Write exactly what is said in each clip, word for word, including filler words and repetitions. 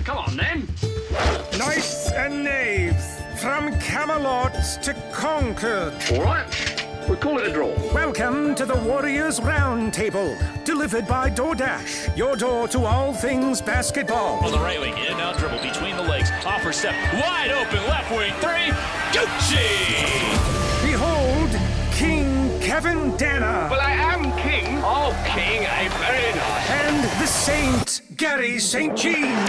Come on, then. Knights and knaves, from Camelot to Concord. All right. We'll call it a draw. Welcome to the Warriors Round Table, delivered by DoorDash, your door to all things basketball. On the right wing, in and out dribble between the legs, offer step, wide open, left wing, three, Gucci! Behold, King Kevin Danner. Well, I am king. Oh, king, a very nice. And the Saint, Gary Saint Jean.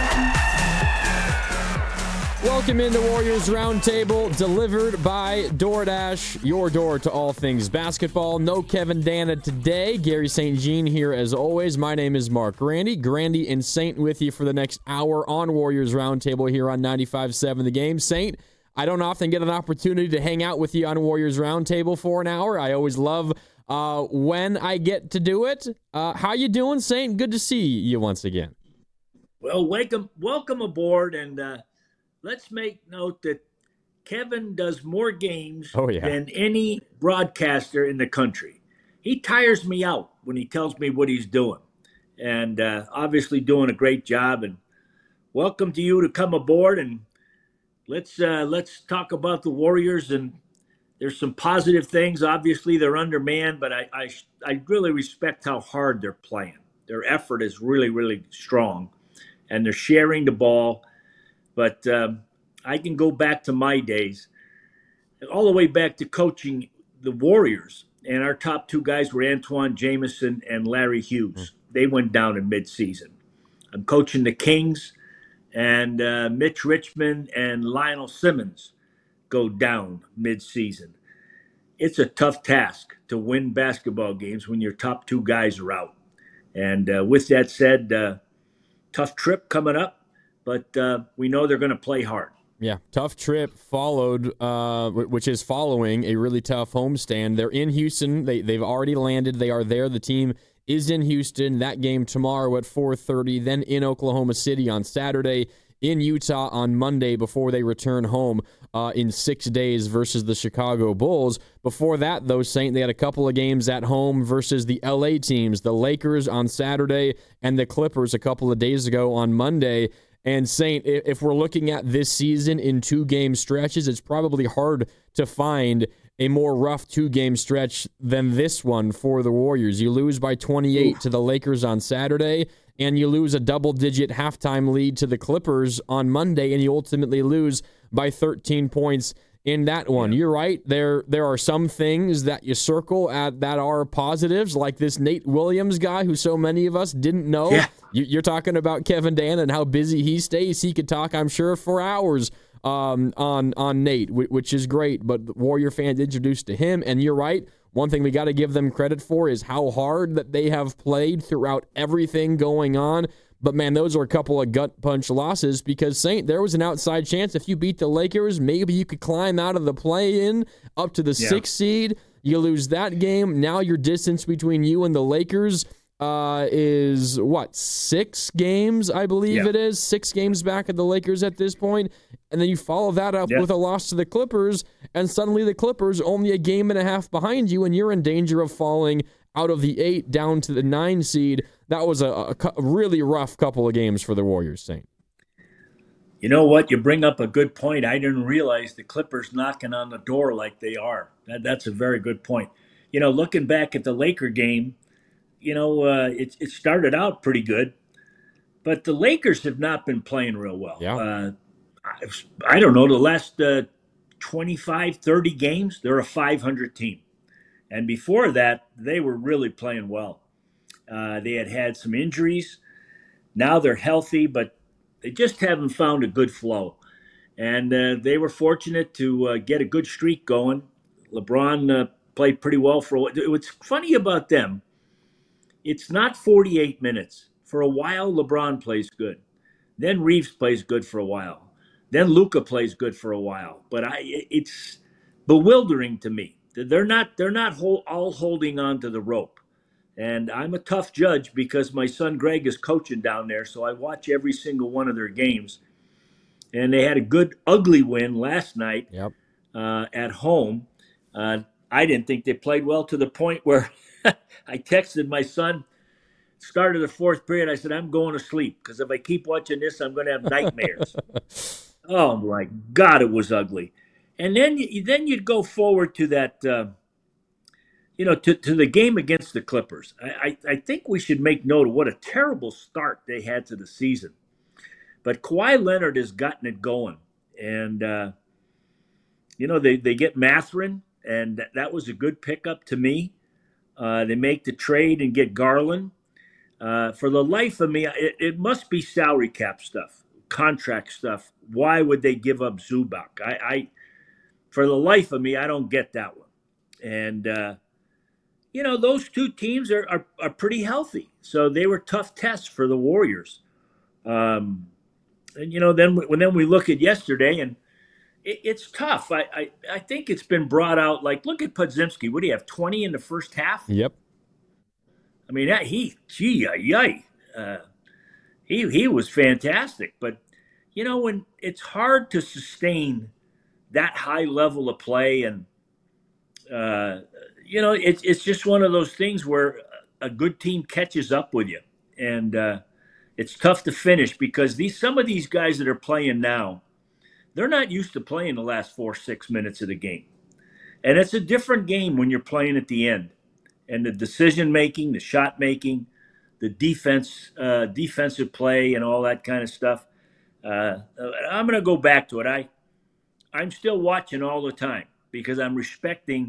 Welcome into Warriors Roundtable, delivered by DoorDash, your door to all things basketball. No Kevin Danner today. Gary Saint Jean here as always. My name is Mark Grandy. Grandy and Saint with you for the next hour on Warriors Roundtable here on ninety-five seven The Game. Saint, I don't often get an opportunity to hang out with you on Warriors Roundtable for an hour. I always love uh, when I get to do it. Uh, how you doing, Saint? Good to see you once again. Well, welcome, welcome aboard, and uh, let's make note that Kevin does more games oh, yeah. than any broadcaster in the country. He tires me out when he tells me what he's doing, and uh, obviously doing a great job. And welcome to you to come aboard, and let's uh, let's talk about the Warriors. And there's some positive things. Obviously, they're undermanned, but I I, I really respect how hard they're playing. Their effort is really, really strong, and they're sharing the ball. But um, I can go back to my days, all the way back to coaching the Warriors. And our top two guys were Antoine Jamison and Larry Hughes. They went down in midseason. I'm coaching the Kings, and uh, Mitch Richmond and Lionel Simmons go down midseason. It's a tough task to win basketball games when your top two guys are out. And uh, with that said, uh, tough trip coming up. But uh, we know they're going to play hard. Yeah, tough trip followed, uh, which is following a really tough homestand. They're in Houston. They, they've already landed. They are there. The team is in Houston. That game tomorrow at four thirty. Then in Oklahoma City on Saturday. In Utah on Monday before they return home uh, in six days versus the Chicago Bulls. Before that, though, Saint, they had a couple of games at home versus the L A teams. The Lakers on Saturday and the Clippers a couple of days ago on Monday. And Saint, if we're looking at this season in two-game stretches, it's probably hard to find a more rough two-game stretch than this one for the Warriors. You lose by twenty-eight Ooh. to the Lakers on Saturday, and you lose a double-digit halftime lead to the Clippers on Monday, and you ultimately lose by thirteen points in that one. You're right. There there are some things that you circle at that are positives, like this Nate Williams guy who so many of us didn't know. Yeah. You, you're talking about Kevin Danner and how busy he stays. He could talk, I'm sure, for hours um, on, on Nate, which is great. But Warrior fans introduced to him, and you're right. One thing we got to give them credit for is how hard that they have played throughout everything going on. But, man, those are a couple of gut punch losses because, Saint, there was an outside chance if you beat the Lakers, maybe you could climb out of the play-in up to the yeah. sixth seed. You lose that game. Now your distance between you and the Lakers uh, is, what, six games, I believe yeah. it is? Six games back at the Lakers at this point. And then you follow that up yeah. with a loss to the Clippers, and suddenly the Clippers only a game and a half behind you, and you're in danger of falling out of the eight down to the nine seed. That was a, a, a really rough couple of games for the Warriors, Saint. You know what? You bring up a good point. I didn't realize the Clippers knocking on the door like they are. That, that's a very good point. You know, looking back at the Laker game, you know, uh, it, it started out pretty good, but the Lakers have not been playing real well. Yeah. Uh, I, I don't know, the last uh, twenty-five, thirty games, they're a five hundred team. And before that, they were really playing well. Uh, they had had some injuries. Now they're healthy, but they just haven't found a good flow. And uh, they were fortunate to uh, get a good streak going. LeBron uh, played pretty well for a while. What's funny about them, it's not forty-eight minutes. For a while, LeBron plays good. Then Reeves plays good for a while. Then Luka plays good for a while. But I, it's bewildering to me. They're not they're not hold, all holding on to the rope. And I'm a tough judge because my son Greg is coaching down there, so I watch every single one of their games. And they had a good, ugly win last night yep. uh, at home. Uh, I didn't think they played well to the point where I texted my son, Start of the fourth period, I said, I'm going to sleep because if I keep watching this, I'm going to have nightmares. Oh, my God, it was ugly. And then, then you'd go forward to that, uh, you know, to, to the game against the Clippers. I, I, I think we should make note of what a terrible start they had to the season. But Kawhi Leonard has gotten it going. And, uh, you know, they, they get Mathurin, and that, that was a good pickup to me. Uh, they make the trade and get Garland. Uh, for the life of me, it, it must be salary cap stuff, contract stuff. Why would they give up Zubac? I, I for the life of me, I don't get that one. And, uh, you know, those two teams are, are, are pretty healthy. So they were tough tests for the Warriors. Um, and, you know, then when then we look at yesterday, and it, it's tough. I, I, I think it's been brought out, like, look at Podziemski. What do you have, twenty in the first half? Yep. I mean, that he, gee, yay, uh, he he was fantastic. But you know, when it's hard to sustain that high level of play, and uh, you know, it's it's just one of those things where a good team catches up with you, and uh, it's tough to finish because these some of these guys that are playing now, they're not used to playing the last four six minutes of the game, and it's a different game when you're playing at the end. And the decision making, the shot making, the defense, uh, defensive play, and all that kind of stuff. Uh, I'm going to go back to it. I, I'm still watching all the time because I'm respecting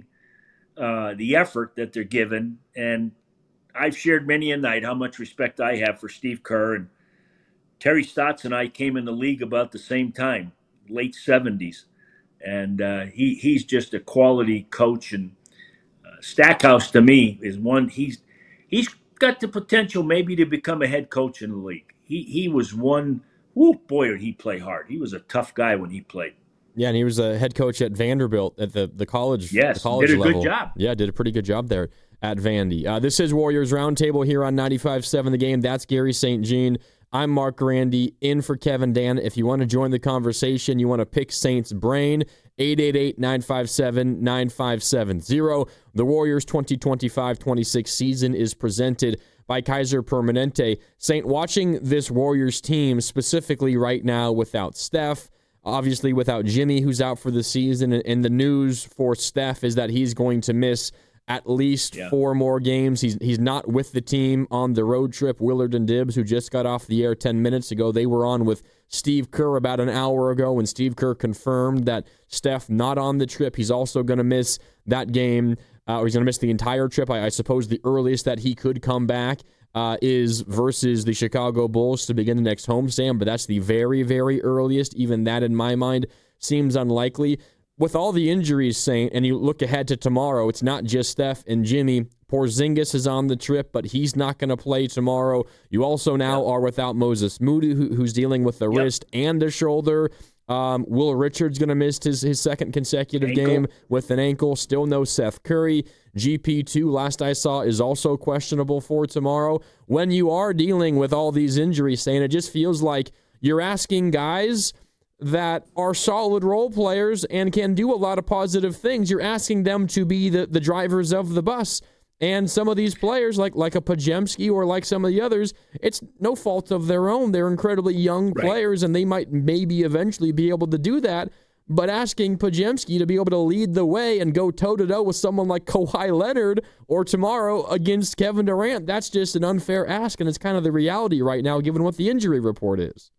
uh, the effort that they're given. And I've shared many a night how much respect I have for Steve Kerr. And Terry Stotts and I came in the league about the same time, late seventies, and uh, he he's just a quality coach. And Stackhouse, to me, is one. He's he's got the potential maybe to become a head coach in the league. He he was one. Whoo, boy, did he play hard. He was a tough guy when he played. Yeah, and he was a head coach at Vanderbilt at the the college. Yes, the college did a level. good job. Yeah, did a pretty good job there at Vandy. Uh, this is Warriors Roundtable here on ninety-five point seven The Game. That's Gary Saint Jean. I'm Mark Grandy, in for Kevin Dan. If you want to join the conversation, you want to pick Saint's brain, eight eight eight, nine five seven, nine five seven zero. The Warriors twenty twenty-five twenty-six season is presented by Kaiser Permanente. Saint, watching this Warriors team specifically right now without Steph, obviously without Jimmy, who's out for the season, and the news for Steph is that he's going to miss at least yeah. four more games. He's he's not with the team on the road trip. Willard and Dibbs, who just got off the air ten minutes ago, they were on with Steve Kerr about an hour ago, and Steve Kerr confirmed that Steph not on the trip. He's also going to miss that game, uh, or he's going to miss the entire trip. I, I suppose the earliest that he could come back uh, is versus the Chicago Bulls to begin the next homestand, but that's the very, very earliest. Even that, in my mind, seems unlikely. With all the injuries, Saint, and you look ahead to tomorrow, it's not just Steph and Jimmy. Porzingis is on the trip, but he's not going to play tomorrow. You also now yep. are without Moses Moody, who, who's dealing with the yep. wrist and the shoulder. Um, Will Richards going to miss his, his second consecutive ankle. game with an ankle. Still no Seth Curry. G P two, last I saw, is also questionable for tomorrow. When you are dealing with all these injuries, Saint, it just feels like you're asking guys that are solid role players and can do a lot of positive things. You're asking them to be the, the drivers of the bus. And some of these players, like like a Podziemski or like some of the others, it's no fault of their own. They're incredibly young right. players, and they might maybe eventually be able to do that. But asking Podziemski to be able to lead the way and go toe-to-toe with someone like Kawhi Leonard or tomorrow against Kevin Durant, that's just an unfair ask, and it's kind of the reality right now given what the injury report is.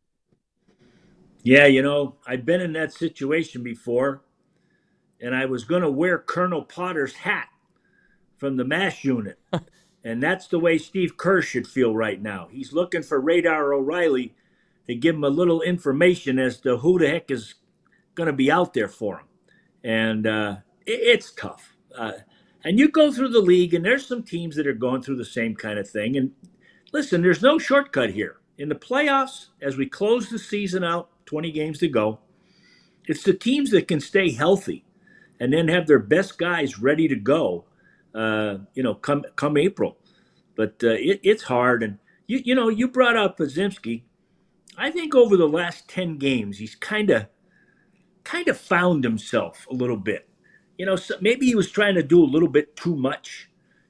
Yeah, you know, I've been in that situation before, and I was going to wear Colonel Potter's hat from the MASH unit. And that's the way Steve Kerr should feel right now. He's looking for Radar O'Reilly to give him a little information as to who the heck is going to be out there for him. And uh, it, it's tough. Uh, and you go through the league, and there's some teams that are going through the same kind of thing. And listen, there's no shortcut here. In the playoffs, as we close the season out, twenty games to go, it's the teams that can stay healthy and then have their best guys ready to go, uh, you know, come come April. But uh, it, it's hard. And, you you know, you brought up Podziemski. I think over the last ten games, he's kind of kind of found himself a little bit. You know, so maybe he was trying to do a little bit too much.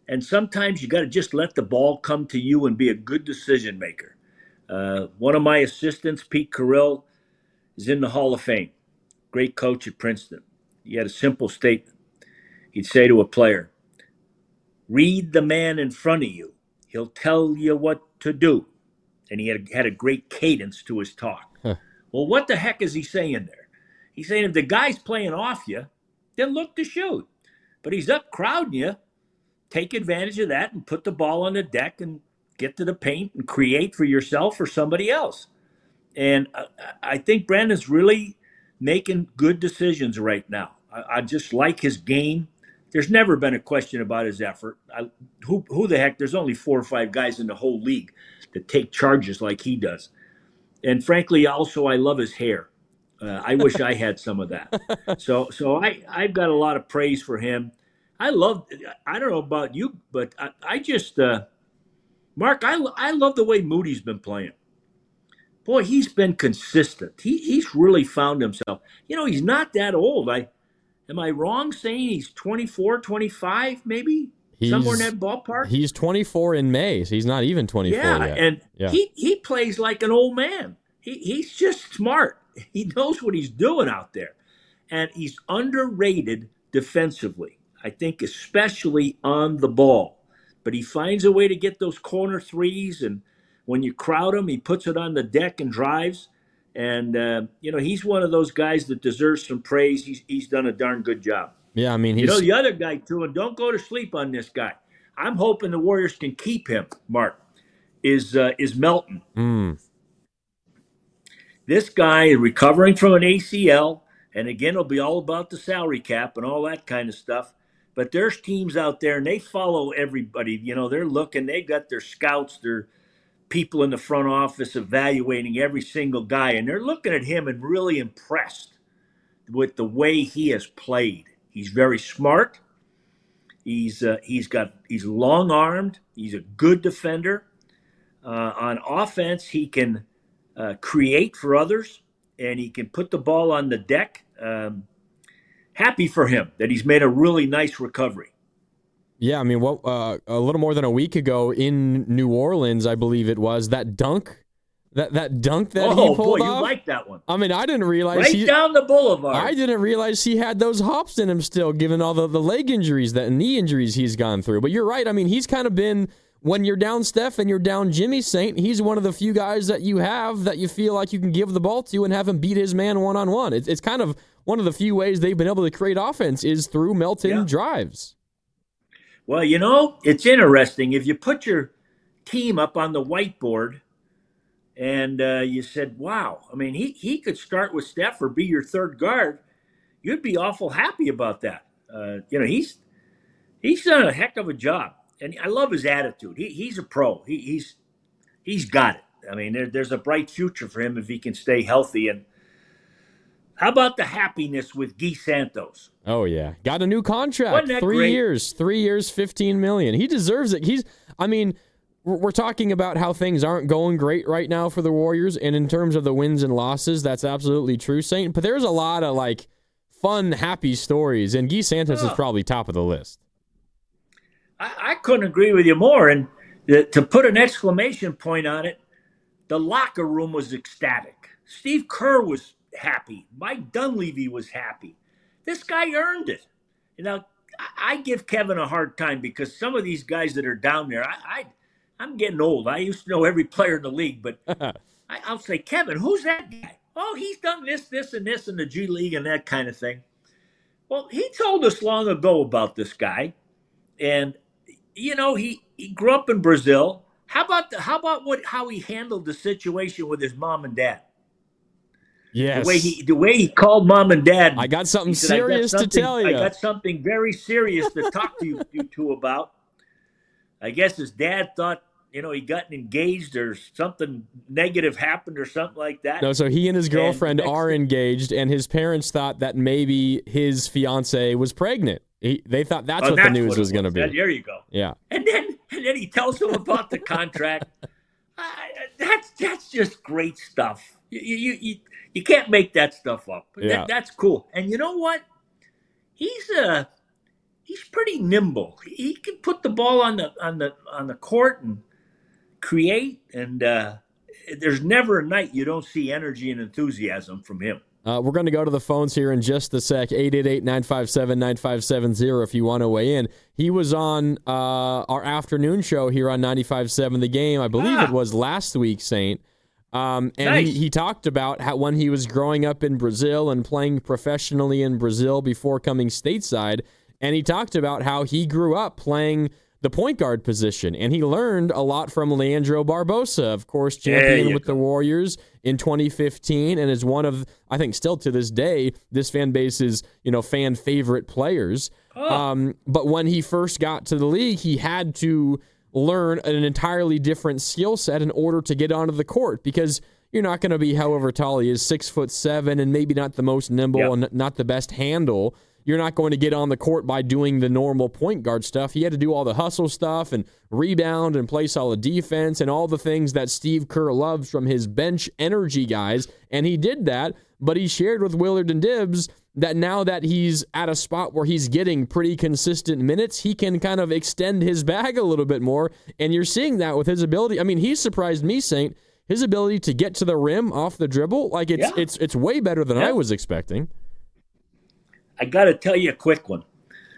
And sometimes you got to just let the ball come to you and be a good decision maker. Uh, one of my assistants, Pete Carrill, is in the Hall of Fame. Great coach at Princeton. He had a simple statement. He'd say to a player, read the man in front of you. He'll tell you what to do. And he had, had a great cadence to his talk. Huh. Well, what the heck is he saying there? He's saying if the guy's playing off you, then look to shoot. But he's up crowding you. Take advantage of that and put the ball on the deck and get to the paint and create for yourself or somebody else. And I, I think Brandon's really making good decisions right now. I, I just like his game. There's never been a question about his effort. I, who, who the heck? There's only four or five guys in the whole league that take charges like he does. And frankly, also, I love his hair. Uh, I wish I had some of that. So, so I, I've got a lot of praise for him. I love, I don't know about you, but I, I just, uh, Mark, I, I love the way Moody's been playing. Boy, he's been consistent. He He's really found himself. You know, he's not that old. I Am I wrong saying he's twenty-four, twenty-five, maybe? He's, somewhere in that ballpark? He's twenty-four in May, so he's not even twenty-four yeah, yet. And yeah, he, he plays like an old man. He He's just smart. He knows what he's doing out there. And he's underrated defensively, I think, especially on the ball. But he finds a way to get those corner threes, and when you crowd him, he puts it on the deck and drives. And, uh, you know, he's one of those guys that deserves some praise. He's he's done a darn good job. Yeah, I mean, he's... You know, the other guy, too, and don't go to sleep on this guy. I'm hoping the Warriors can keep him, Mark, is, uh, is Melton. Mm. This guy is recovering from an A C L, and again, it'll be all about the salary cap and all that kind of stuff. But there's teams out there, and they follow everybody. You know, they're looking. They got their scouts, their people in the front office evaluating every single guy, and they're looking at him and really impressed with the way he has played. He's very smart. He's uh, he's got he's long-armed. He's a good defender. Uh, on offense, he can uh, create for others, and he can put the ball on the deck. Um, happy for him that he's made a really nice recovery. Yeah, I mean, what uh, a little more than a week ago in New Orleans, I believe it was, that dunk, that that dunk that oh, he pulled boy, off. You like that one. I mean, I didn't realize right he, down the boulevard. I didn't realize he had those hops in him still, given all the, the leg injuries, that knee injuries he's gone through. But you're right. I mean, he's kind of been, when you're down Steph and you're down Jimmy Saint, he's one of the few guys that you have that you feel like you can give the ball to and have him beat his man one-on-one. It's, it's kind of one of the few ways they've been able to create offense is through Melton yeah. drives. Well, you know, it's interesting. If you put your team up on the whiteboard and uh, you said, wow, I mean, he, he could start with Steph or be your third guard, you'd be awful happy about that. Uh, you know, he's he's done a heck of a job. And I love his attitude. He, he's a pro. He, he's he's got it. I mean, there, there's a bright future for him if he can stay healthy. And how about the happiness with Guy Santos? Oh, yeah. Got a new contract. Three great? years. Three years, fifteen million dollars. He deserves it. He's, I mean, we're talking about how things aren't going great right now for the Warriors. And in terms of the wins and losses, that's absolutely true, Saint. But there's a lot of, like, fun, happy stories. And Guy Santos oh. is probably top of the list. I, I couldn't agree with you more. And the, to put an exclamation point on it, the locker room was ecstatic. Steve Kerr was happy. Mike Dunleavy was happy. This guy earned it. You know, I, I give Kevin a hard time because some of these guys that are down there, I, I, I'm getting old. I used to know every player in the league, but I, I'll say, Kevin, who's that guy? Oh, he's done this, this, and this in the G League and that kind of thing. Well, he told us long ago about this guy. And, you know, he, he grew up in Brazil. How about the, how about what how he handled the situation with his mom and dad? Yes. The way he the way he called mom and dad. I got something said, serious got something, to tell you. I got something very serious to talk to you, you two about. I guess his dad thought, you know, he got engaged or something negative happened or something like that. No, so he and his girlfriend and are engaged, and his parents thought that maybe his fiance was pregnant. He, they thought that's oh, what that's the news what was going to be. There you go. Yeah. And then and then he tells them about the contract. uh, that's that's just great stuff. You you you, you can't make that stuff up. Yeah. That, that's cool. And you know what? He's a he's pretty nimble. He can put the ball on the on the on the court and create. And uh, there's never a night you don't see energy and enthusiasm from him. Uh, we're going to go to the phones here in just a sec. eight eight eight, nine five seven, nine five seven zero if you want to weigh in. He was on uh, our afternoon show here on ninety-five point seven The Game. I believe ah. it was last week, Saint. Um, and nice. he, he talked about how when he was growing up in Brazil and playing professionally in Brazil before coming stateside. And he talked about how he grew up playing the point guard position, and he learned a lot from Leandro Barbosa, of course, champion with go. the Warriors in twenty fifteen, and is one of, I think, still to this day, this fan base's, you know, fan favorite players. Oh. Um, but when he first got to the league, he had to learn an entirely different skill set in order to get onto the court, because you're not going to be however tall he is, six foot seven, and maybe not the most nimble yep. and not the best handle. You're not going to get on the court by doing the normal point guard stuff. He had to do all the hustle stuff and rebound and play solid defense and all the things that Steve Kerr loves from his bench energy guys. And he did that, but he shared with Willard and Dibbs that now that he's at a spot where he's getting pretty consistent minutes, he can kind of extend his bag a little bit more. And you're seeing that with his ability. I mean, he surprised me, Saint. His ability to get to the rim off the dribble, like it's yeah. it's it's way better than yeah. I was expecting. I got to tell you a quick one.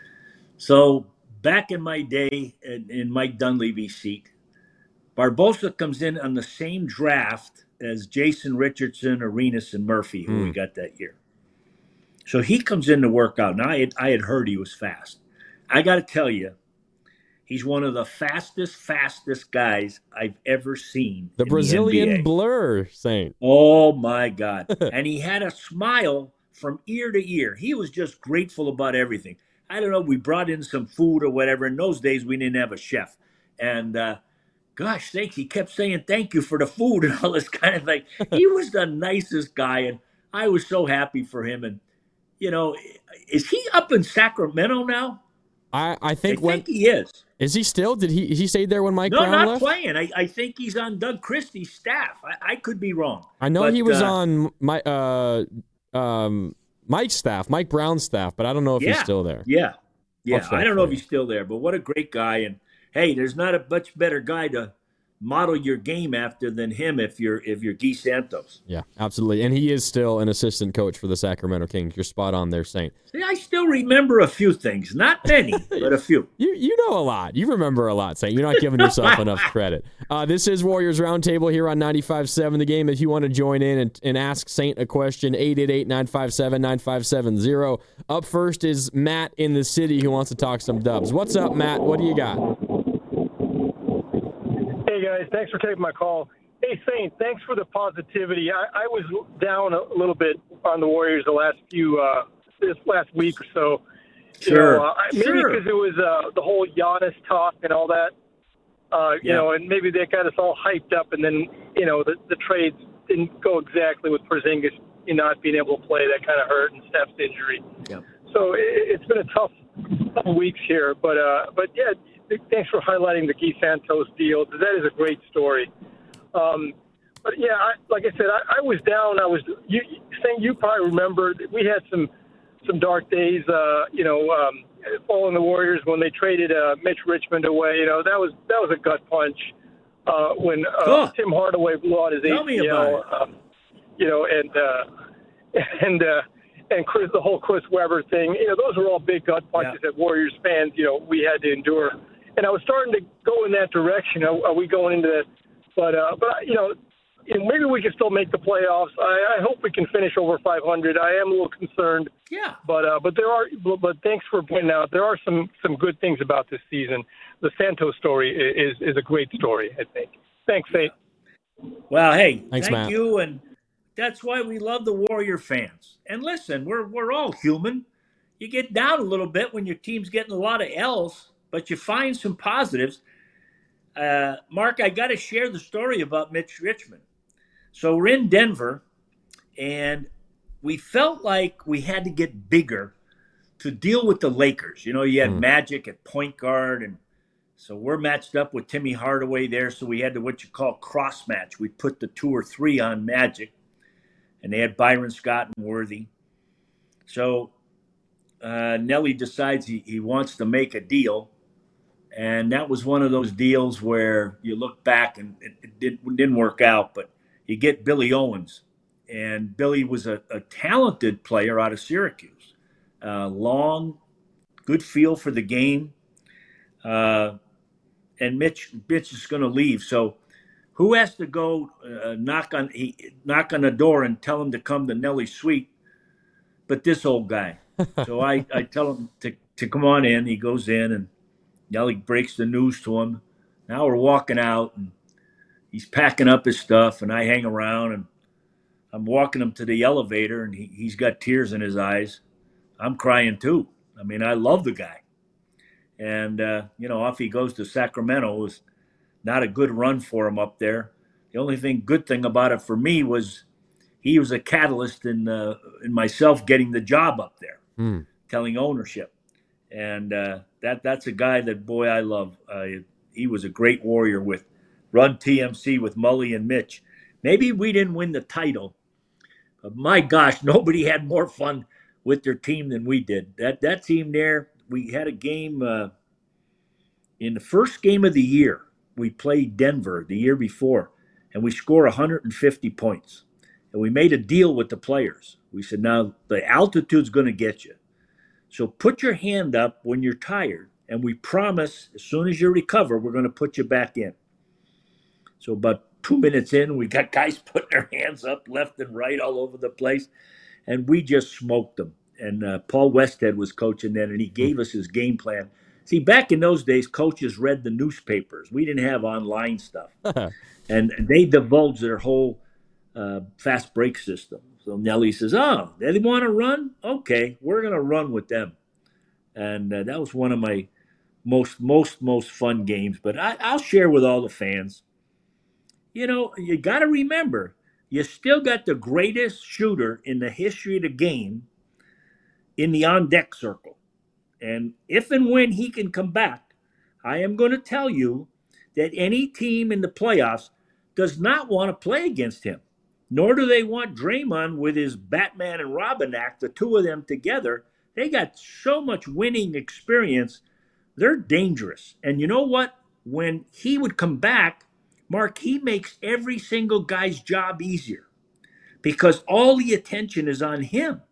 So back in my day in, in Mike Dunleavy's seat, Barbosa comes in on the same draft as Jason Richardson, Arenas, and Murphy, who mm. we got that year. So he comes in to work out. Now, I had, I had heard he was fast. I got to tell you, he's one of the fastest, fastest guys I've ever seen. The in Brazilian the N B A. Blur, Saint. Oh, my God. And he had a smile from ear to ear. He was just grateful about everything. I don't know, we brought in some food or whatever. In those days, we didn't have a chef. And uh, gosh sakes, he kept saying thank you for the food and all this kind of thing. He was the nicest guy, and I was so happy for him. And, you know, is he up in Sacramento now? I, I think I when, think he is. Is he still? Did he he stayed there when Mike no, Brown left? No, left? not playing. I, I think he's on Doug Christie's staff. I, I could be wrong. I know but, he was uh, on my uh um Mike's staff, Mike Brown's staff, but I don't know if yeah, he's still there. Yeah, yeah. I don't know if you. he's still there, but what a great guy. And hey, there's not a much better guy to model your game after than him if you're if you're Guy Santos. Yeah, absolutely. And he is still an assistant coach for the Sacramento Kings. You're spot on there, Saint. See, I still remember a few things. Not many, but a few. You you know a lot. You remember a lot, Saint. You're not giving yourself enough credit. Uh, this is Warriors Roundtable here on ninety-five point seven The Game. If you want to join in and, and ask Saint a question, eight eight eight, nine five seven, nine five seven zero. Up first is Matt in the city who wants to talk some Dubs. What's up, Matt? What do you got? Hey, guys. Thanks for taking my call. Hey, Saint, thanks for the positivity. I, I was down a little bit on the Warriors the last few, uh, this last week or so. Sure. You know, uh, maybe sure. because it was uh, the whole Giannis talk and all that, uh, you yeah. know, and maybe they got us all hyped up, and then, you know, the, the trades didn't go exactly with Porzingis, you know, not being able to play. That kind of hurt, and Steph's injury. Yeah. So it, it's been a tough couple weeks here. But, uh, but yeah, thanks for highlighting the Guy Santos deal. That is a great story. Um, but yeah, I, like I said, I, I was down. I was you, saying you probably remember we had some some dark days. Uh, you know, um, following the Warriors when they traded uh, Mitch Richmond away. You know, that was that was a gut punch uh, when uh, cool. Tim Hardaway blew out his Tell A C L. Um, you know, and uh, and uh, and Chris, the whole Chris Webber thing. You know, those were all big gut punches yeah. that Warriors fans, you know, we had to endure. And I was starting to go in that direction. Are, are we going into that? But, uh, but you know, maybe we can still make the playoffs. I, I hope we can finish over five hundred. I am a little concerned. Yeah. But uh, but there are. But thanks for pointing out there are some, some good things about this season. The Santos story is is a great story, I think. Thanks, Saint. Well, hey, Thanks, thank Matt. you, and that's why we love the Warrior fans. And listen, we're we're all human. You get down a little bit when your team's getting a lot of L's, but you find some positives. Uh, Mark, I got to share the story about Mitch Richmond. So we're in Denver, and we felt like we had to get bigger to deal with the Lakers. You know, you had mm. Magic at point guard, and so we're matched up with Timmy Hardaway there, so we had to what you call cross match. We put the two or three on Magic, and they had Byron Scott and Worthy. So uh, Nelly decides he, he wants to make a deal. And that was one of those deals where you look back and it, it didn't, didn't work out, but you get Billy Owens. And Billy was a, a talented player out of Syracuse. Uh, long, good feel for the game. Uh, and Mitch, Mitch is going to leave. So who has to go uh, knock on he, knock on the door and tell him to come to Nelly's suite but this old guy? So I, I tell him to, to come on in. He goes in, and Nelly breaks the news to him. Now we're walking out, and he's packing up his stuff, and I hang around, and I'm walking him to the elevator, and he, he's got tears in his eyes. I'm crying too. I mean, I love the guy. And, uh, you know, off he goes to Sacramento. It was not a good run for him up there. The only thing, good thing about it for me was he was a catalyst in, uh, in myself getting the job up there, mm. telling ownership. And uh, that that's a guy that, boy, I love. Uh, he was a great Warrior with Run T M C with Mully and Mitch. Maybe we didn't win the title, but my gosh, nobody had more fun with their team than we did. That that team there, we had a game uh, in the first game of the year. We played Denver the year before, and we scored one hundred fifty points. And we made a deal with the players. We said, now the altitude's going to get you. So put your hand up when you're tired, and we promise as soon as you recover, we're going to put you back in. So about two minutes in, we got guys putting their hands up left and right all over the place, and we just smoked them. And uh, Paul Westhead was coaching then, and he gave us his game plan. See, back in those days, coaches read the newspapers. We didn't have online stuff. And they divulged their whole uh, fast break system. So Nelly says, oh, they want to run? Okay, we're going to run with them. And uh, that was one of my most, most, most fun games. But I, I'll share with all the fans. You know, you got to remember, you still got the greatest shooter in the history of the game in the on-deck circle. And if and when he can come back, I am going to tell you that any team in the playoffs does not want to play against him. Nor do they want Draymond with his Batman and Robin act, the two of them together. They got so much winning experience. They're dangerous. And you know what? When he would come back, Mark, he makes every single guy's job easier because all the attention is on him.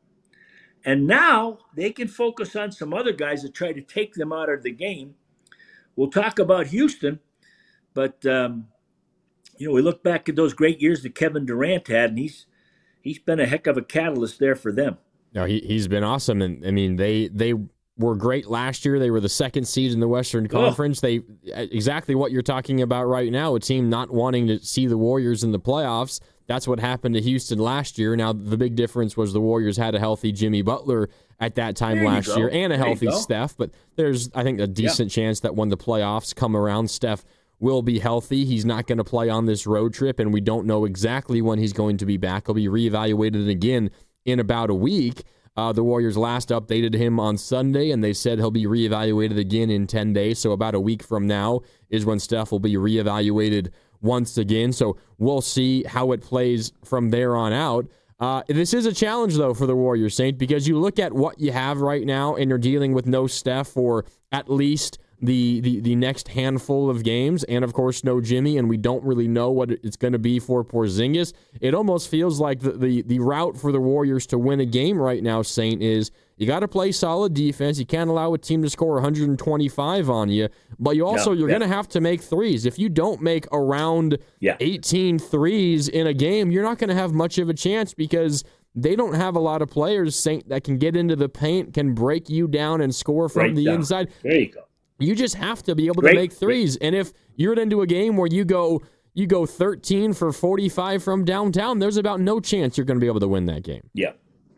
And now they can focus on some other guys that try to take them out of the game. We'll talk about Houston, but um, you know, we look back at those great years that Kevin Durant had, and he's he's been a heck of a catalyst there for them. No, he he's been awesome, and I mean they they were great last year. They were the second seed in the Western Conference. Oh. They exactly what you're talking about right now. A team not wanting to see the Warriors in the playoffs. That's what happened to Houston last year. Now the big difference was the Warriors had a healthy Jimmy Butler at that time last year, and a healthy Steph. But there's I think a decent yeah. chance that when the playoffs come around, Steph will be healthy. He's not going to play on this road trip, and we don't know exactly when he's going to be back. He'll be reevaluated again in about a week. Uh, the Warriors last updated him on Sunday, and they said he'll be reevaluated again in ten days. So about a week from now is when Steph will be reevaluated once again. So we'll see how it plays from there on out. Uh, this is a challenge, though, for the Warriors, Saint, because you look at what you have right now, and you're dealing with no Steph for at least the, the the next handful of games, and of course no Jimmy, and we don't really know what it's going to be for Porzingis. It almost feels like the, the, the route for the Warriors to win a game right now, Saint, is you got to play solid defense. You can't allow a team to score one hundred twenty-five on you, but you also, no, you're yeah. going to have to make threes. If you don't make around yeah. eighteen threes in a game, you're not going to have much of a chance because they don't have a lot of players, Saint, that can get into the paint, can break you down and score from right the down. inside. There you go. You just have to be able great, to make threes. Great. And if you're into a game where you go you go thirteen for forty-five from downtown, there's about no chance you're going to be able to win that game. Yeah.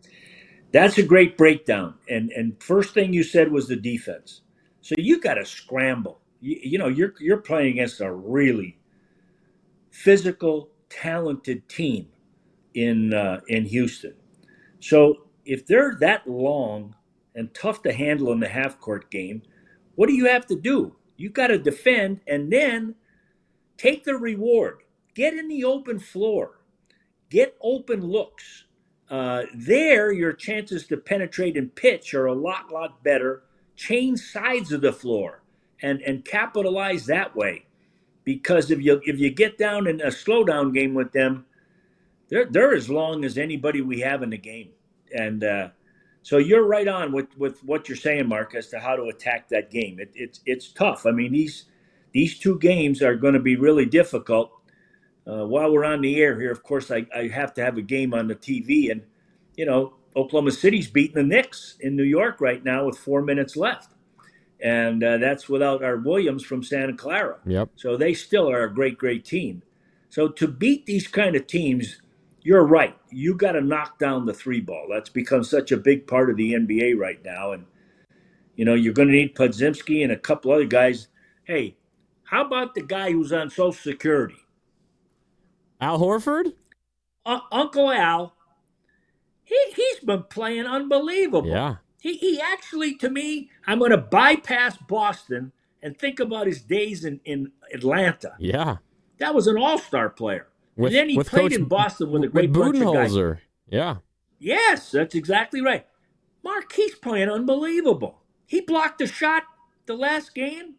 That's a great breakdown. And and first thing you said was the defense. So you got to scramble. You, you know, you're you're playing against a really physical, talented team in uh, in Houston. So if they're that long and tough to handle in the half-court game, what do you have to do? You got to defend and then take the reward. Get in the open floor. Get open looks. Uh, there, your chances to penetrate and pitch are a lot, lot better. Change sides of the floor and, and capitalize that way. Because if you if you get down in a slowdown game with them, they're they're as long as anybody we have in the game. And uh, so you're right on with, with what you're saying, Mark, as to how to attack that game. It, it's it's tough. I mean, these these two games are going to be really difficult. Uh, while we're on the air here, of course, I, I have to have a game on the T V. And, you know, Oklahoma City's beating the Knicks in New York right now with four minutes left. And uh, that's without our Williams from Santa Clara. Yep. So they still are a great, great team. So to beat these kind of teams, you're right. You got to knock down the three ball. That's become such a big part of the N B A right now. And, you know, you're going to need Podziemski and a couple other guys. Hey, how about the guy who's on Social Security? Al Horford? Uh, Uncle Al. He, he's been playing unbelievable. Yeah. He, he actually, to me, I'm going to bypass Boston and think about his days in, in Atlanta. Yeah. That was an all-star player. With, and then he with played Coach, in Boston with a great with bunch of guys. Budenholzer. Yeah. Yes, that's exactly right. Mark, he's playing unbelievable. He blocked a shot the last game.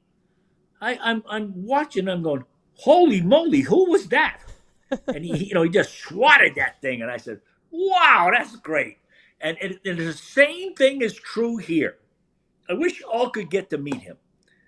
I, I'm I'm watching. I'm going, holy moly, who was that? And he, you know, he just swatted that thing, and I said, wow, that's great. And, and, and the same thing is true here. I wish you all could get to meet him.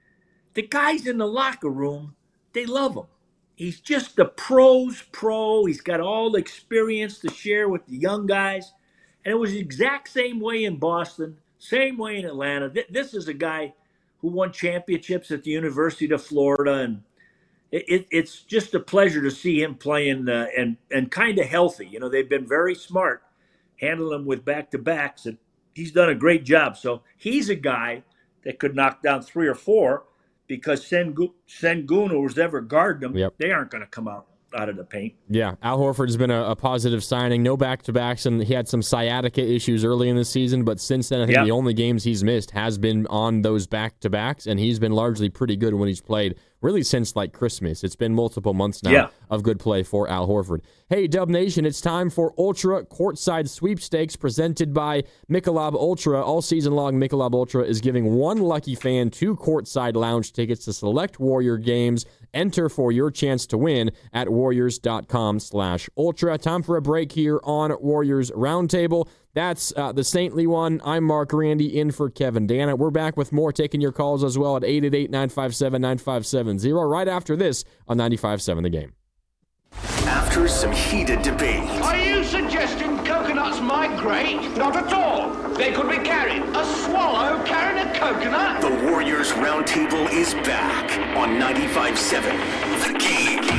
The guys in the locker room, they love him. He's just the pro's pro. He's got all the experience to share with the young guys. And it was the exact same way in Boston, same way in Atlanta. This is a guy who won championships at the University of Florida. And it, it, it's just a pleasure to see him playing uh, and, and kind of healthy. You know, they've been very smart handling him with back-to-backs. And he's done a great job. So he's a guy that could knock down three or four. Because Sengun, Sengun or who's ever guarded them, yep. they aren't going to come out, out of the paint. Yeah, Al Horford's been a, a positive signing. No back-to-backs, and he had some sciatica issues early in the season, but since then, I think yep. the only games he's missed has been on those back-to-backs, and he's been largely pretty good when he's played, really since, like, Christmas. It's been multiple months now yeah. of good play for Al Horford. Hey, Dub Nation, it's time for Ultra Courtside Sweepstakes presented by Michelob Ultra. All season long, Michelob Ultra is giving one lucky fan two courtside lounge tickets to select Warrior games. Enter for your chance to win at warriors.com slash ultra. Time for a break here on Warriors Roundtable. That's uh, the Saintly one. I'm Mark Randy in for Kevin Dana. We're back with more, taking your calls as well at eight eight eight, nine five seven, nine five seven zero right after this on ninety-five seven The Game. After some heated debate. Are you suggesting coconuts migrate? Not at all. They could be carried. A swallow carrying a coconut? The Warriors Roundtable is back on ninety-five seven The Game.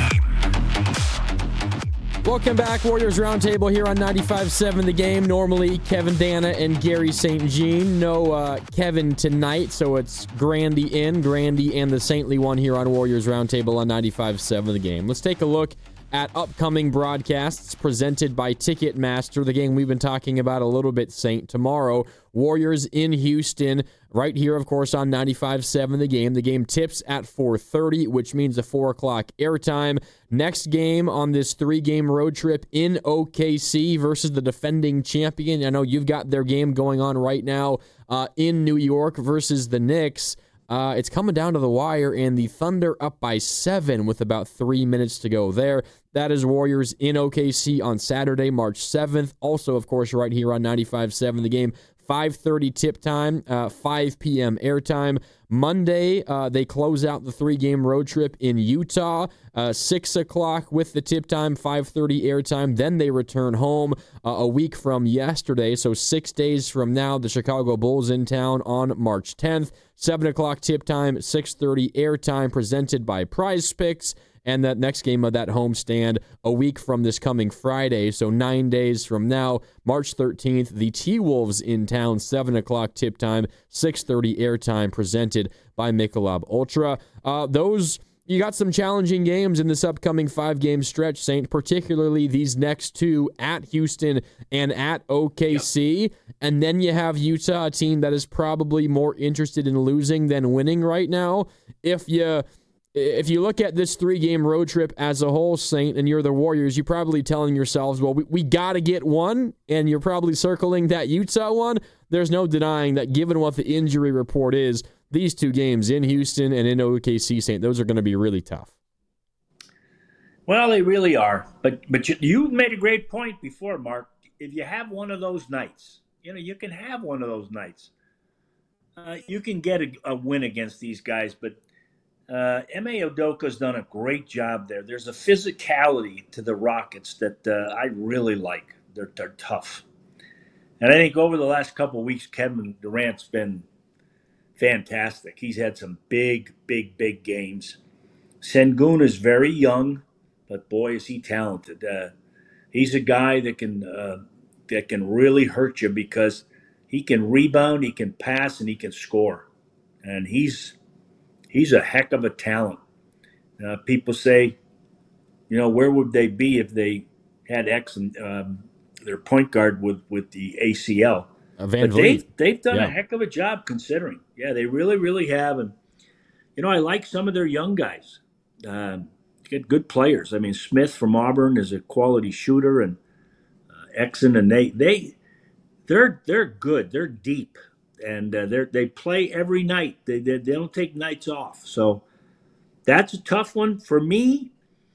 Welcome back, Warriors Roundtable here on ninety-five seven The Game. Normally, Kevin Dana and Gary Saint Jean. No uh, Kevin tonight, so it's Grandy in, Grandy and the Saintly one here on Warriors Roundtable on ninety-five seven The Game. Let's take a look at upcoming broadcasts presented by Ticketmaster, the game we've been talking about a little bit, Saint. Tomorrow, Warriors in Houston, right here, of course, on ninety-five seven The Game. The game tips at four thirty, which means a four o'clock airtime. Next game on this three-game road trip in O K C versus the defending champion. I know you've got their game going on right now uh, in New York versus the Knicks. Uh, it's coming down to the wire, and the Thunder up by seven with about three minutes to go there. That is Warriors in O K C on Saturday, March seventh. Also, of course, right here on ninety-five seven The Game. five thirty tip time, uh, five p.m. airtime. Monday, uh, they close out the three-game road trip in Utah, uh, six o'clock with the tip time, five thirty airtime. Then they return home uh, a week from yesterday, so six days from now, the Chicago Bulls in town on March tenth. seven o'clock tip time, six thirty airtime, presented by Prize Picks. And that next game of that homestand a week from this coming Friday, so nine days from now, March thirteenth, the T-Wolves in town, seven o'clock tip time, six thirty airtime, presented by Michelob Ultra. Uh, those, you got some challenging games in this upcoming five-game stretch, Saint, particularly these next two at Houston and at O K C. Yep. And then you have Utah, a team that is probably more interested in losing than winning right now. If you... if you look at this three-game road trip as a whole, Saint, and you're the Warriors, you're probably telling yourselves, well, we, we got to get one, and you're probably circling that Utah one. There's no denying that given what the injury report is, these two games in Houston and in O K C, Saint, those are going to be really tough. Well, they really are. But but you, you made a great point before, Mark. If you have one of those nights, you know, you can have one of those nights. Uh, you can get a, a win against these guys, but uh, M A Udoka's done a great job there. There's a physicality to the Rockets that uh, I really like. They're, they're tough. And I think over the last couple of weeks, Kevin Durant's been fantastic. He's had some big, big, big games. Sengun is very young, but boy, is he talented. Uh, he's a guy that can uh, that can really hurt you because he can rebound, he can pass, and he can score. And he's he's a heck of a talent. Uh, people say, you know, where would they be if they had X and um, their point guard with, with the A C L? Uh, Van but they've, they've done yeah. a heck of a job considering. Yeah, they really, really have. And, you know, I like some of their young guys. Um, get good players. I mean, Smith from Auburn is a quality shooter, and uh, Exon, and they they they're they're good. They're deep, and uh, they they play every night. They, they they don't take nights off. So that's a tough one for me.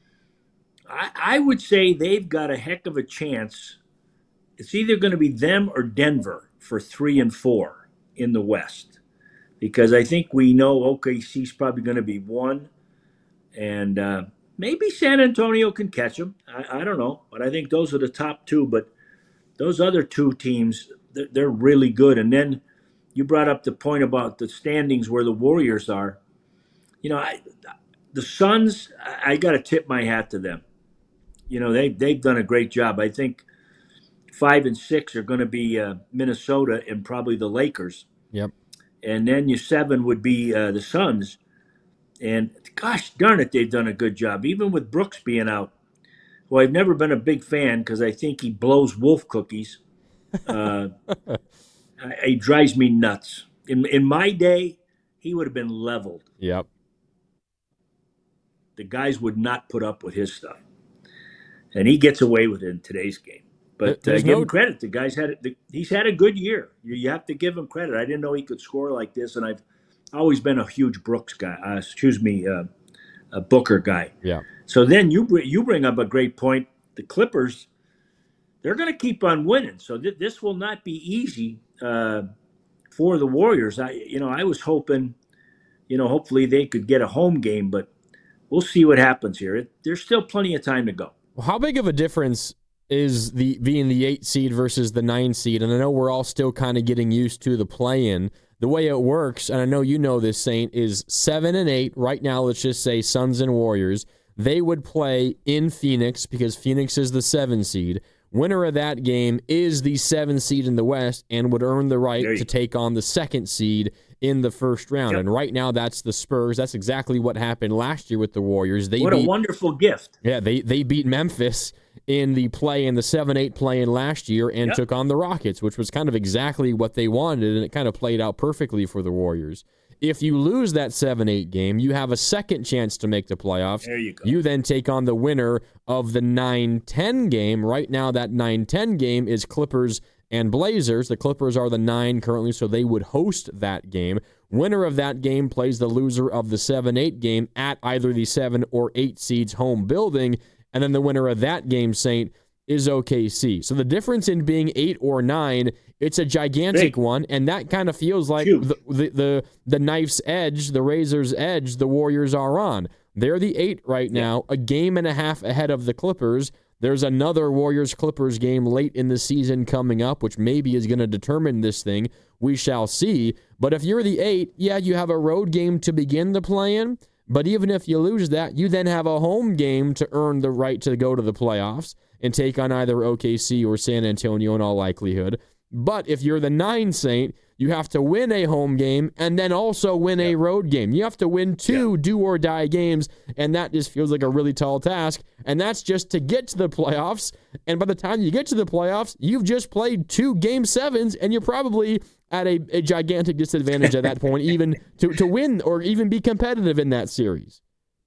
I I would say they've got a heck of a chance. It's either going to be them or Denver for three and four in the West, because I think we know O K C's probably going to be one. And uh, maybe San Antonio can catch them. I, I don't know. But I think those are the top two. But those other two teams, they're, they're really good. And then you brought up the point about the standings where the Warriors are. You know, I, the Suns, I, I got to tip my hat to them. You know, they, they've done a great job. I think five and six are going to be uh, Minnesota and probably the Lakers. Yep. And then your seven would be uh, the Suns. And gosh darn it, they've done a good job, even with Brooks being out. Well, I've never been a big fan because I think he blows wolf cookies. Uh, he drives me nuts. In in my day, he would have been leveled. Yep. The guys would not put up with his stuff, and he gets away with it in today's game. But uh, give no... him credit. The guy's had the, he's had a good year. You, you have to give him credit. I didn't know he could score like this, and I've always been a huge Brooks guy. Uh, excuse me, uh, a Booker guy. Yeah. So then you br- you bring up a great point. The Clippers, they're going to keep on winning. So th- this will not be easy uh, for the Warriors. I you know I was hoping, you know, hopefully they could get a home game, but we'll see what happens here. It, there's still plenty of time to go. Well, how big of a difference is the being the eight seed versus the nine seed? And I know we're all still kind of getting used to the play-in. The way it works, and I know you know this, Saint, is seven and eight. Right now, let's just say Suns and Warriors. They would play in Phoenix because Phoenix is the seven seed. Winner of that game is the seven seed in the West and would earn the right to take on the second seed in the first round. Yep. And right now, that's the Spurs. That's exactly what happened last year with the Warriors. They what beat, a wonderful gift. Yeah, they, they beat Memphis in the play in the seven eight play-in last year and yep. took on the Rockets, which was kind of exactly what they wanted, and it kind of played out perfectly for the Warriors. If you lose that seven eight game, you have a second chance to make the playoffs. There you go. You then take on the winner of the nine ten game. Right now, that nine ten game is Clippers and Blazers. The Clippers are the nine currently, so they would host that game. Winner of that game plays the loser of the seven eight game at either the seven or eight seeds home building, and then the winner of that game, Saint, is O K C. So the difference in being eight or nine, it's a gigantic Big. one, and that kind of feels like the, the the the knife's edge, the razor's edge the Warriors are on. They're the eight right now, a game and a half ahead of the Clippers. There's another Warriors-Clippers game late in the season coming up, which maybe is going to determine this thing. We shall see. But if you're the eight, yeah, you have a road game to begin the play-in. But even if you lose that, you then have a home game to earn the right to go to the playoffs and take on either O K C or San Antonio in all likelihood. But if you're the nine, Saint, you have to win a home game and then also win yeah. a road game. You have to win two yeah. do-or-die games, and that just feels like a really tall task. And that's just to get to the playoffs. And by the time you get to the playoffs, you've just played two game sevens, and you're probably at a, a gigantic disadvantage at that point, even to, to win or even be competitive in that series.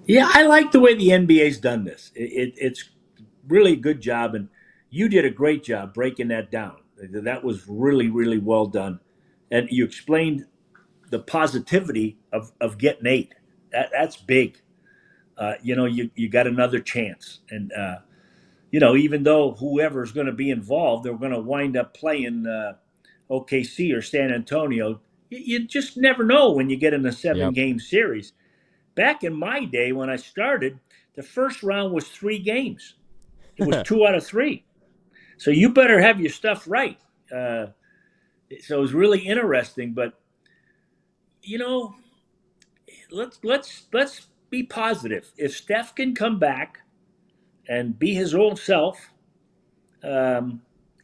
Yeah, I like the way the N B A's done this. It, it, it's really a good job, and you did a great job breaking that down. That was really, really well done. And you explained the positivity of, of getting eight. That, that's big. Uh, you know, you, you got another chance. And, uh, you know, even though whoever's going to be involved, they're going to wind up playing uh, O K C or San Antonio. You, you just never know when you get in a seven-game yep. series. Back in my day when I started, the first round was three games. It was two out of three. So you better have your stuff right. Uh, so it was really interesting. But, you know, let's let's let's be positive. If Steph can come back and be his old self, um,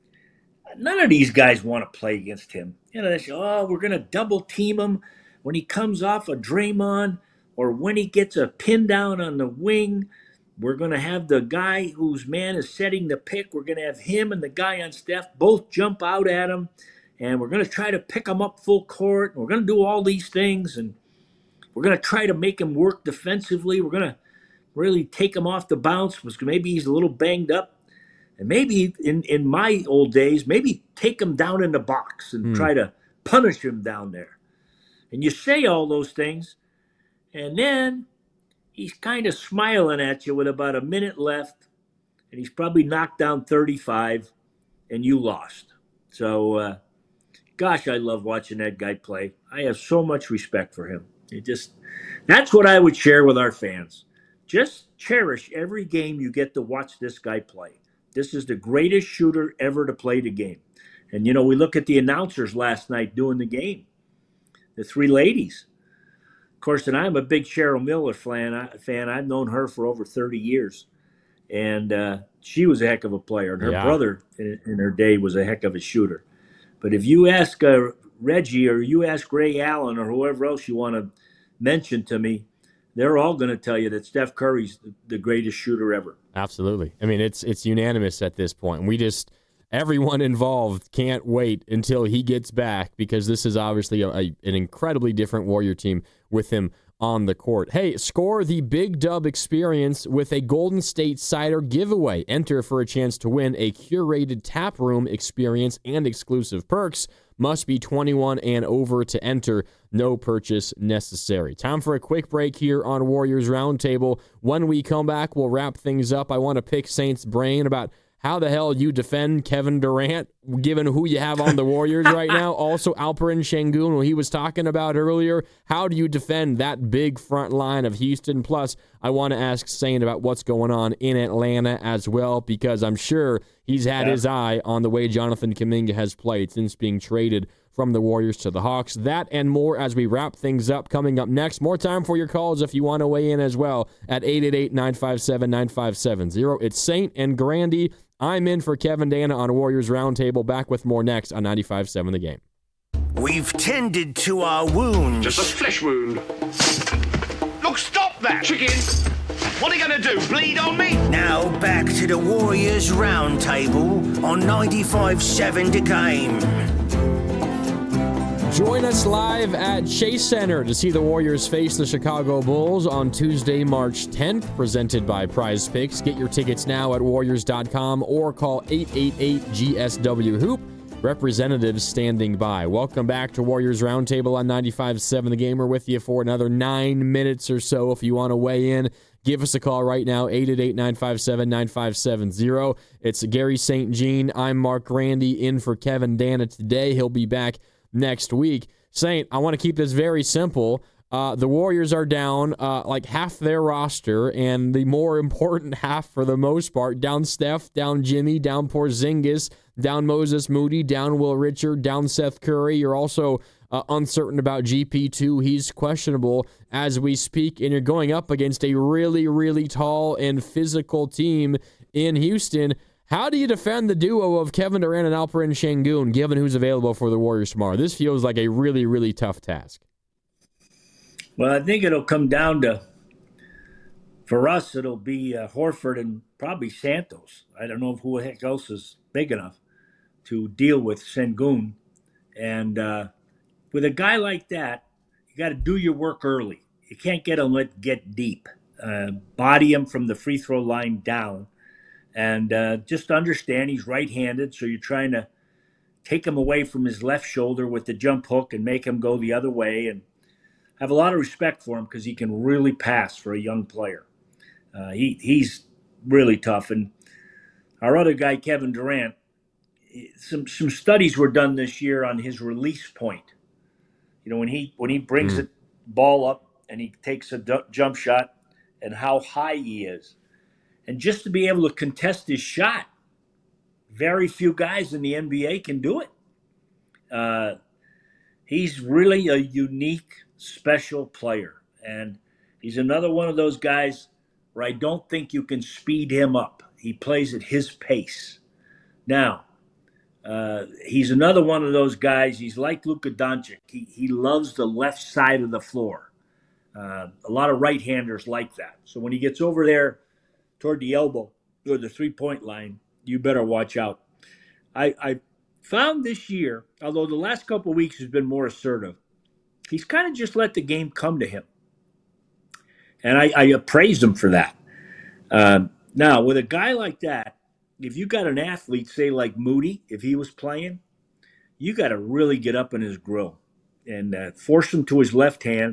none of these guys want to play against him. You know, they say, oh, we're going to double team him when he comes off a Draymond or when he gets a pin down on the wing. We're going to have the guy whose man is setting the pick. We're going to have him and the guy on Steph both jump out at him. And we're going to try to pick him up full court. And we're going to do all these things. And we're going to try to make him work defensively. We're going to really take him off the bounce because maybe he's a little banged up. And maybe in, in my old days, maybe take him down in the box and mm. try to punish him down there. And you say all those things. And then he's kind of smiling at you with about a minute left, and he's probably knocked down thirty-five, and you lost. So, uh, gosh, I love watching that guy play. I have so much respect for him. It just that's what I would share with our fans. Just cherish every game you get to watch this guy play. This is the greatest shooter ever to play the game. And, you know, we look at the announcers last night doing the game, the three ladies. Of course, and I'm a big Cheryl Miller fan. fan. I've known her for over thirty years. And uh, she was a heck of a player. And her yeah. brother in, in her day was a heck of a shooter. But if you ask uh, Reggie or you ask Ray Allen or whoever else you want to mention to me, they're all going to tell you that Steph Curry's the, the greatest shooter ever. Absolutely. I mean, it's it's unanimous at this point. We just – everyone involved can't wait until he gets back because this is obviously a, a, an incredibly different Warrior team with him on the court. Hey, score the Big Dub experience with a Golden State Cider giveaway. Enter for a chance to win a curated tap room experience and exclusive perks. Must be twenty-one and over to enter. No purchase necessary. Time for a quick break here on Warriors Roundtable. When we come back, we'll wrap things up. I want to pick Saint's brain about how the hell you defend Kevin Durant, given who you have on the Warriors right now. Also, Alperen Sengun, who he was talking about earlier. How do you defend that big front line of Houston? Plus, I want to ask Saint about what's going on in Atlanta as well, because I'm sure he's had yeah. his eye on the way Jonathan Kuminga has played since being traded from the Warriors to the Hawks. That and more as we wrap things up. Coming up next, more time for your calls if you want to weigh in as well at eight eight eight, nine five seven, nine five seven zero. It's Saint and Grandy. I'm in for Kevin Dana on Warriors Roundtable. Back with more next on ninety-five point seven The Game. We've tended to our wounds. Just a flesh wound. Look, stop that, chicken. What are you going to do, bleed on me? Now back to the Warriors Roundtable on ninety-five point seven The Game. Join us live at Chase Center to see the Warriors face the Chicago Bulls on Tuesday, March tenth, presented by Prize Picks. Get your tickets now at warriors dot com or call eight eight eight G S W Hoop. Representatives standing by. Welcome back to Warriors Roundtable on ninety-five point seven The Game. We're with you for another nine minutes or so. If you want to weigh in, give us a call right now, eight eight eight, nine five seven, nine five seven zero. It's Gary Saint Jean. I'm Mark Randy in for Kevin Dana today. He'll be back next week. Saint, I want to keep this very simple. Uh, the Warriors are down uh, like half their roster, and the more important half for the most part, down Steph, down Jimmy, down Porzingis, down Moses Moody, down Will Richard, down Seth Curry. You're also uh, uncertain about G P two. He's questionable as we speak, and you're going up against a really, really tall and physical team in Houston. How do you defend the duo of Kevin Durant and Alperen Sengun, given who's available for the Warriors tomorrow? This feels like a really, really tough task. Well, I think it'll come down to, for us, it'll be uh, Horford and probably Santos. I don't know who the heck else is big enough to deal with Sengun. And uh, with a guy like that, you got to do your work early. You can't get him let get deep. uh, body him from the free throw line down, and uh, just understand he's right-handed, so you're trying to take him away from his left shoulder with the jump hook and make him go the other way. And I have a lot of respect for him because he can really pass for a young player. Uh, he he's really tough. And our other guy, Kevin Durant, some some studies were done this year on his release point. You know, when he when he brings the ball up and he takes a d- jump shot, and how high he is, and just to be able to contest his shot, very few guys in the N B A can do it. Uh, he's really a unique, special player, and he's another one of those guys where I don't think you can speed him up. He plays at his pace. Now, uh, he's another one of those guys. He's like Luka Doncic. He he loves the left side of the floor. Uh, a lot of right-handers like that. So when he gets over there toward the elbow or the three-point line, you better watch out. I, I found this year, although the last couple of weeks has been more assertive, he's kind of just let the game come to him. And I, I appraise him for that. Um, now, with a guy like that, if you got an athlete, say like Moody, if he was playing, you got to really get up in his grill and uh, force him to his left hand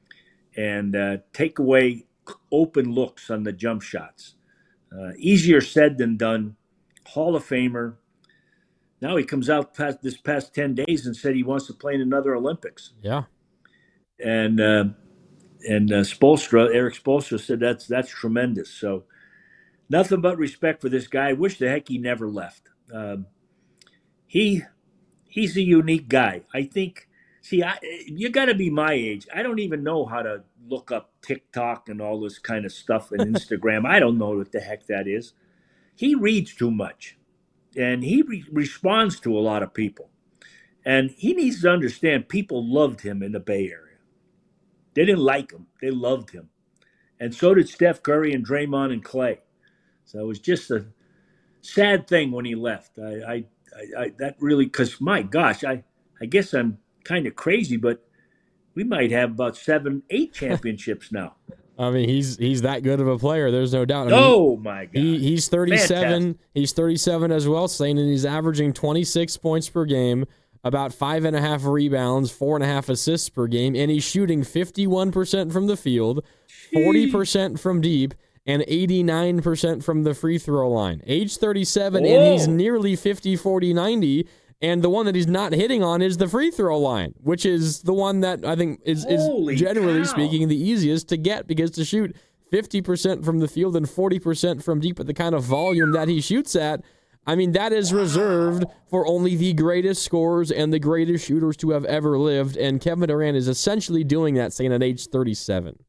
and uh, take away open looks on the jump shots. Uh, easier said than done. Hall of Famer. Now he comes out past this past ten days and said he wants to play in another Olympics. Yeah. And uh, and uh, Spoelstra, Eric Spoelstra said that's that's tremendous. So nothing but respect for this guy. I wish the heck he never left. Um, he he's a unique guy. I think. See, I, you got to be my age. I don't even know how to look up TikTok and all this kind of stuff and Instagram. I don't know what the heck that is. He reads too much, and he re- responds to a lot of people. And he needs to understand people loved him in the Bay Area. They didn't like him. They loved him. And so did Steph Curry and Draymond and Clay. So it was just a sad thing when he left. I, I, I, I that really, because my gosh, I, I guess I'm kind of crazy, but we might have about seven, eight championships now. I mean, he's he's that good of a player. There's no doubt. I mean, oh my God! He, he's thirty-seven. Fantastic. He's thirty-seven as well, Slayton, and he's averaging twenty-six points per game, about five and a half rebounds, four and a half assists per game, and he's shooting fifty-one percent from the field, forty percent from deep, and eighty-nine percent from the free throw line. Age thirty-seven, Whoa. and he's nearly fifty, forty, ninety. And the one that he's not hitting on is the free throw line, which is the one that I think is, is generally cow. speaking the easiest to get, because to shoot fifty percent from the field and forty percent from deep at the kind of volume that he shoots at, I mean, that is reserved for only the greatest scorers and the greatest shooters to have ever lived. And Kevin Durant is essentially doing that, saying at age thirty-seven.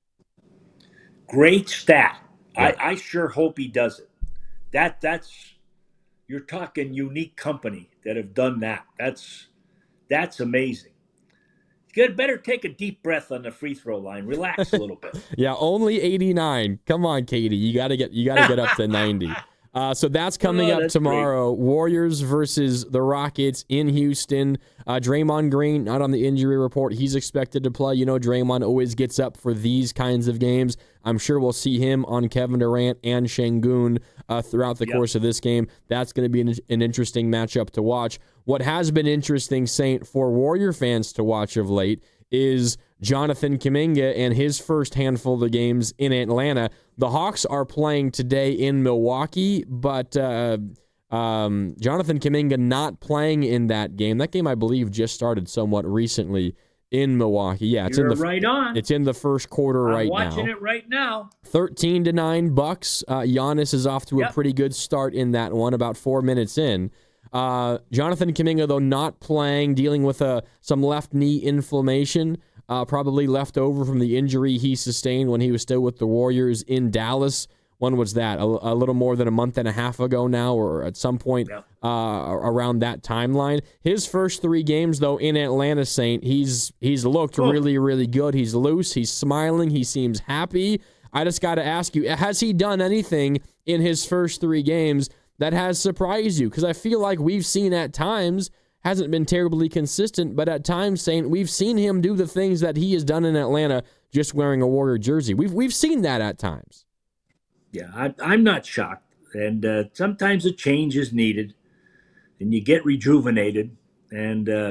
Great stat. Yeah. I, I sure hope he does it. That that's you're talking unique company that have done that. That's that's amazing. You better take a deep breath on the free throw line. Relax a little bit. Yeah, only eighty-nine. Come on, Katie. You gotta get you gotta get up to ninety. Uh, so that's coming oh, up that's tomorrow. Great. Warriors versus the Rockets in Houston. Uh, Draymond Green, not on the injury report. He's expected to play. You know, Draymond always gets up for these kinds of games. I'm sure we'll see him on Kevin Durant and Şengün uh, throughout the yep. course of this game. That's going to be an, an interesting matchup to watch. What has been interesting, Saint, for Warrior fans to watch of late is Jonathan Kuminga and his first handful of games in Atlanta. The Hawks are playing today in Milwaukee, but uh, um, Jonathan Kuminga not playing in that game. That game, I believe, just started somewhat recently in Milwaukee. Yeah, it's You're in the right on. It's in the first quarter I'm right now. I'm watching it right now. Thirteen to nine Bucks. Uh, Giannis is off to yep. a pretty good start in that one. About four minutes in. Uh, Jonathan Kuminga, though, not playing, dealing with a some left knee inflammation. Uh, probably left over from the injury he sustained when he was still with the Warriors in Dallas. When was that? A, a little more than a month and a half ago now, or at some point yeah. uh, around that timeline. His first three games, though, in Atlanta, Saint, he's he's looked oh. really, really good. He's loose. He's smiling. He seems happy. I just got to ask you, has he done anything in his first three games that has surprised you? Because I feel like we've seen at times, hasn't been terribly consistent, but at times, Saint, we've seen him do the things that he has done in Atlanta just wearing a Warrior jersey. We've we've seen that at times. Yeah, I, I'm not shocked. And uh, sometimes a change is needed, and you get rejuvenated. And uh,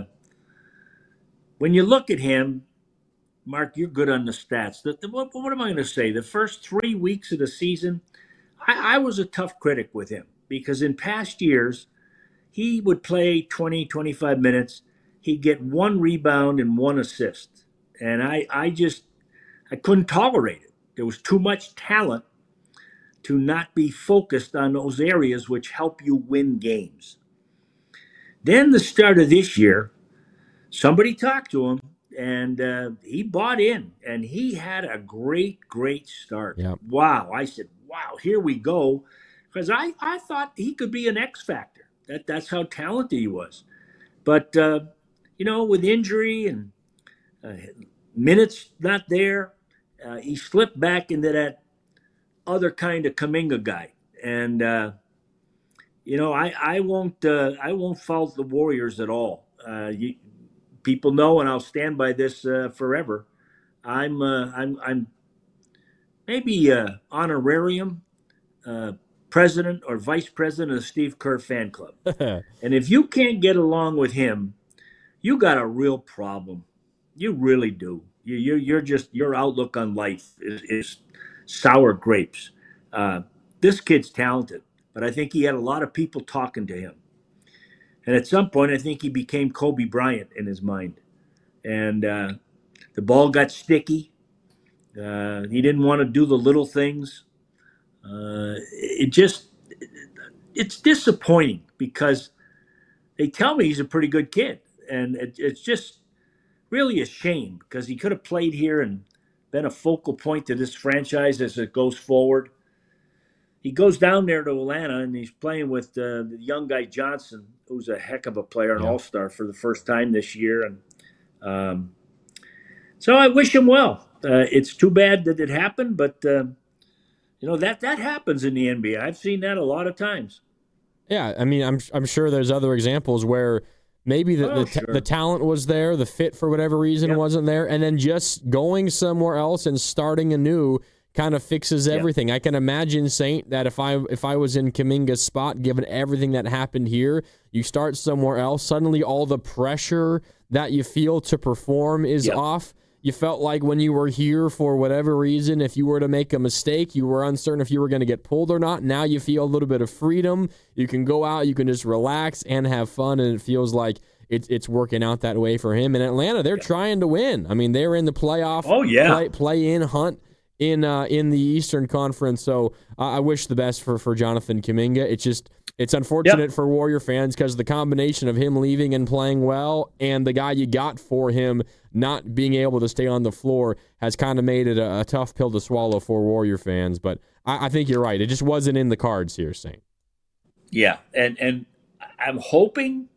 when you look at him, Mark, you're good on the stats. The, the, what, what am I going to say? The first three weeks of the season, I, I was a tough critic with him because in past years, he would play twenty, twenty-five minutes. He'd get one rebound and one assist. And I, I just, I couldn't tolerate it. There was too much talent to not be focused on those areas which help you win games. Then the start of this year, somebody talked to him, and uh, he bought in, and he had a great, great start. Yep. Wow. I said, wow, here we go. Because I, I thought he could be an X factor. That, that's how talented he was. But, uh, you know, with injury and uh, minutes not there, uh, he slipped back into that other kind of Kuminga guy. And, uh, you know, I, I won't uh, I won't fault the Warriors at all. Uh, you, people know, and I'll stand by this uh, forever. I'm uh, I'm I'm maybe uh, honorarium uh, president or vice president of the Steve Kerr fan club. And if you can't get along with him, you got a real problem. You really do. You you you're just your outlook on life is, is sour grapes. Uh, this kid's talented, but I think he had a lot of people talking to him. And at some point, I think he became Kobe Bryant in his mind. And uh, the ball got sticky. Uh, he didn't want to do the little things. Uh, it just, it's disappointing because they tell me he's a pretty good kid. And it, it's just really a shame because he could have played here and been a focal point to this franchise as it goes forward. He goes down there to Atlanta, and he's playing with uh, the young guy Johnson, who's a heck of a player, an yeah. all-star for the first time this year. And um, so I wish him well. Uh, it's too bad that it happened, but, uh, you know, that, that happens in the N B A. I've seen that a lot of times. Yeah, I mean, I'm I'm sure there's other examples where maybe the, Oh, the, sure. the talent was there, the fit for whatever reason Yep. wasn't there, and then just going somewhere else and starting anew kind of fixes everything. I can imagine, Saint, that if I if I was in Kuminga's spot, given everything that happened here, you start somewhere else, suddenly all the pressure that you feel to perform is Yep. off. You felt like when you were here for whatever reason, if you were to make a mistake, you were uncertain if you were going to get pulled or not. Now you feel a little bit of freedom. You can go out, you can just relax and have fun, and it feels like it's it's working out that way for him. In Atlanta, they're trying to win. I mean, they're in the playoff Oh, yeah. play, play-in hunt in uh, in the Eastern Conference. So uh, I wish the best for, for Jonathan Kuminga. It's just it's unfortunate Yep. for Warrior fans because the combination of him leaving and playing well and the guy you got for him not being able to stay on the floor has kind of made it a, a tough pill to swallow for Warrior fans. But I, I think you're right. It just wasn't in the cards here, Saint. Yeah, and and I'm hoping,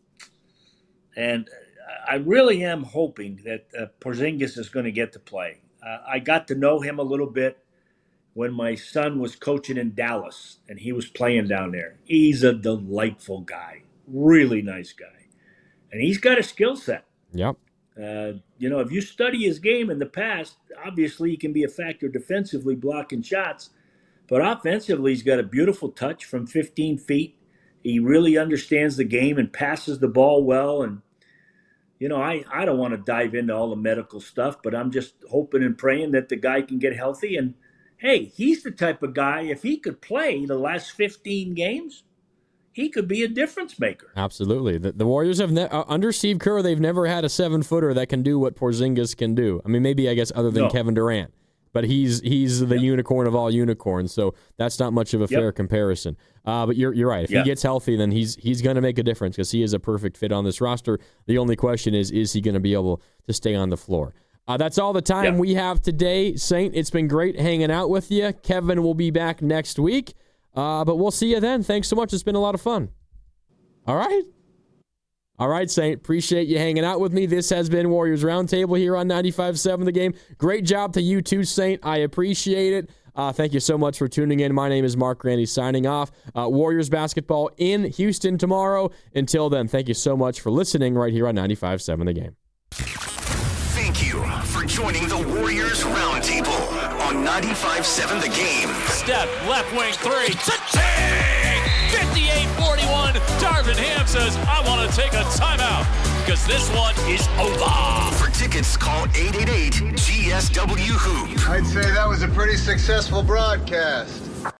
and I really am hoping that uh, Porzingis is going to get to play. Uh, I got to know him a little bit when my son was coaching in Dallas, and he was playing down there. He's a delightful guy, really nice guy, and he's got a skill set. Yep. Uh, you know, if you study his game in the past, obviously he can be a factor defensively, blocking shots. But offensively, he's got a beautiful touch from fifteen feet. He really understands the game and passes the ball well. And, you know, I, I don't want to dive into all the medical stuff, but I'm just hoping and praying that the guy can get healthy. And, hey, he's the type of guy, if he could play the last fifteen games, he could be a difference maker. Absolutely. The, the Warriors have, ne- uh, under Steve Kerr, they've never had a seven-footer that can do what Porzingis can do. I mean, maybe, I guess, other than No. Kevin Durant. But he's he's the Yep. unicorn of all unicorns, so that's not much of a Yep. fair comparison. Uh, but you're you're right. If Yeah. he gets healthy, then he's he's going to make a difference because he is a perfect fit on this roster. The only question is, is he going to be able to stay on the floor? Uh, that's all the time Yep. we have today, Saint. It's been great hanging out with you. Kevin will be back next week, uh, but we'll see you then. Thanks so much. It's been a lot of fun. All right. All right, Saint. Appreciate you hanging out with me. This has been Warriors Roundtable here on ninety-five point seven The Game. Great job to you too, Saint. I appreciate it. Uh, thank you so much for tuning in. My name is Mark Grandy signing off. Uh, Warriors basketball in Houston tomorrow. Until then, thank you so much for listening right here on ninety-five point seven The Game. Thank you for for joining the Warriors Roundtable on ninety-five point seven The Game. Steph, left wing three. Cha-ching! fifty-eight forty-one. Darvin Ham says, I want to take a timeout because this one is over. For tickets, call eight eight eight G S W Hoop. I'd say that was a pretty successful broadcast.